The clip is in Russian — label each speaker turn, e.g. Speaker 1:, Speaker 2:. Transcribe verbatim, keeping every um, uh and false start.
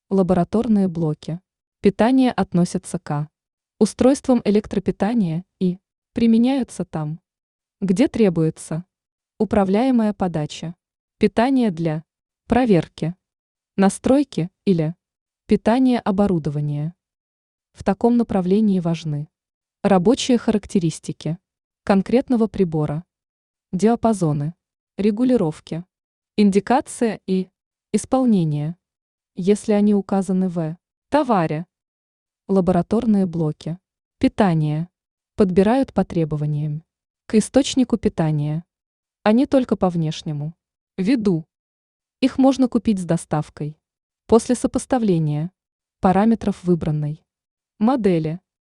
Speaker 1: Лабораторные блоки. Питание относятся к устройствам электропитания и применяются там, где требуется управляемая подача, питание для проверки, настройки или питания оборудования. В таком направлении важны рабочие характеристики конкретного прибора, диапазоны, регулировки, индикация и исполнение, если они указаны в товаре. Лабораторные блоки. Питание. Подбирают по требованиям к источнику питания, а не только по внешнему виду. Их можно купить с доставкой после сопоставления параметров выбранной модели.